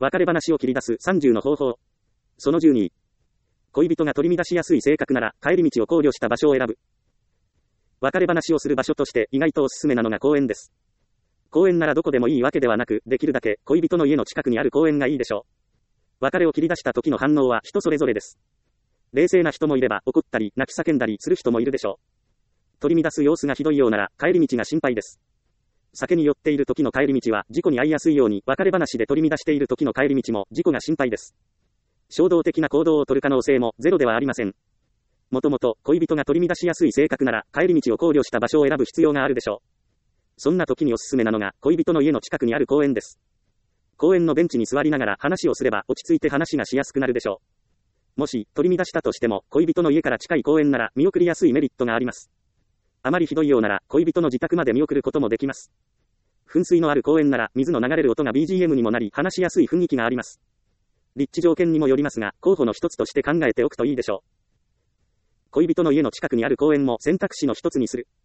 別れ話を切り出す30の方法。その12。恋人が取り乱しやすい性格なら、帰り道を考慮した場所を選ぶ。別れ話をする場所として意外とおすすめなのが公園です。公園ならどこでもいいわけではなく、できるだけ恋人の家の近くにある公園がいいでしょう。別れを切り出した時の反応は人それぞれです。冷静な人もいれば怒ったり泣き叫んだりする人もいるでしょう。取り乱す様子がひどいようなら帰り道が心配です。酒に酔っている時の帰り道は事故に遭いやすいように、別れ話で取り乱している時の帰り道も事故が心配です。衝動的な行動を取る可能性もゼロではありません。もともと恋人が取り乱しやすい性格なら帰り道を考慮した場所を選ぶ必要があるでしょう。そんな時におすすめなのが恋人の家の近くにある公園です。公園のベンチに座りながら話をすれば落ち着いて話がしやすくなるでしょう。もし取り乱したとしても恋人の家から近い公園なら見送りやすいメリットがあります。あまりひどいようなら恋人の自宅まで見送ることもできます。噴水のある公園なら水の流れる音が BGM にもなり話しやすい雰囲気があります。立地条件にもよりますが候補の一つとして考えておくといいでしょう。恋人の家の近くにある公園も選択肢の一つにする。